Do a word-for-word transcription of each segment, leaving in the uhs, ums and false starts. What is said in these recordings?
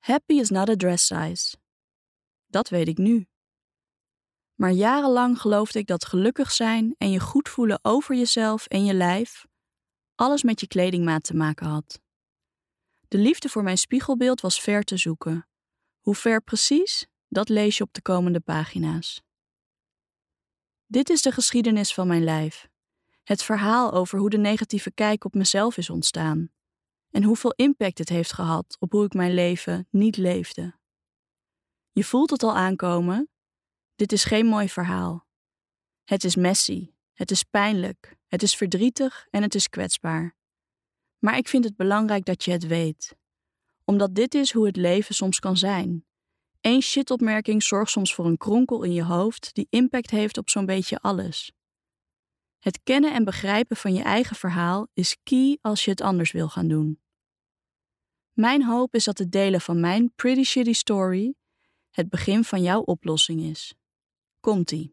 Happy is not a dress size. Dat weet ik nu. Maar jarenlang geloofde ik dat gelukkig zijn en je goed voelen over jezelf en je lijf alles met je kledingmaat te maken had. De liefde voor mijn spiegelbeeld was ver te zoeken. Hoe ver precies, dat lees je op de komende pagina's. Dit is de geschiedenis van mijn lijf. Het verhaal over hoe de negatieve kijk op mezelf is ontstaan. En hoeveel impact het heeft gehad op hoe ik mijn leven niet leefde. Je voelt het al aankomen. Dit is geen mooi verhaal. Het is messy, het is pijnlijk, het is verdrietig en het is kwetsbaar. Maar ik vind het belangrijk dat je het weet. Omdat dit is hoe het leven soms kan zijn. Eén shitopmerking zorgt soms voor een kronkel in je hoofd die impact heeft op zo'n beetje alles. Het kennen en begrijpen van je eigen verhaal is key als je het anders wil gaan doen. Mijn hoop is dat het delen van mijn pretty shitty story het begin van jouw oplossing is. Komt-ie.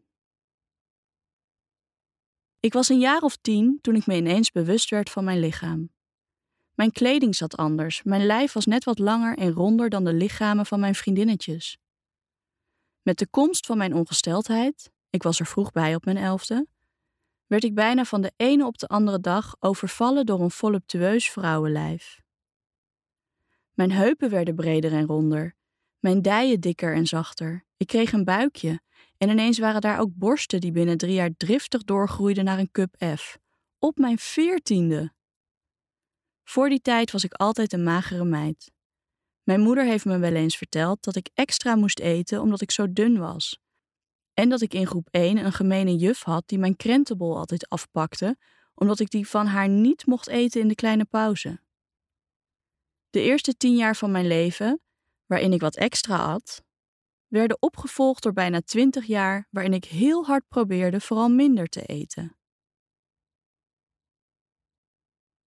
Ik was een jaar of tien toen ik me ineens bewust werd van mijn lichaam. Mijn kleding zat anders, mijn lijf was net wat langer en ronder dan de lichamen van mijn vriendinnetjes. Met de komst van mijn ongesteldheid, ik was er vroeg bij op mijn elfde, werd ik bijna van de ene op de andere dag overvallen door een voluptueus vrouwenlijf. Mijn heupen werden breder en ronder, mijn dijen dikker en zachter. Ik kreeg een buikje en ineens waren daar ook borsten die binnen drie jaar driftig doorgroeiden naar een cup F. Op mijn veertiende. Voor die tijd was ik altijd een magere meid. Mijn moeder heeft me wel eens verteld dat ik extra moest eten omdat ik zo dun was. En dat ik in groep één een gemene juf had die mijn krentenbol altijd afpakte, omdat ik die van haar niet mocht eten in de kleine pauze. De eerste tien jaar van mijn leven, waarin ik wat extra at, werden opgevolgd door bijna twintig jaar waarin ik heel hard probeerde vooral minder te eten.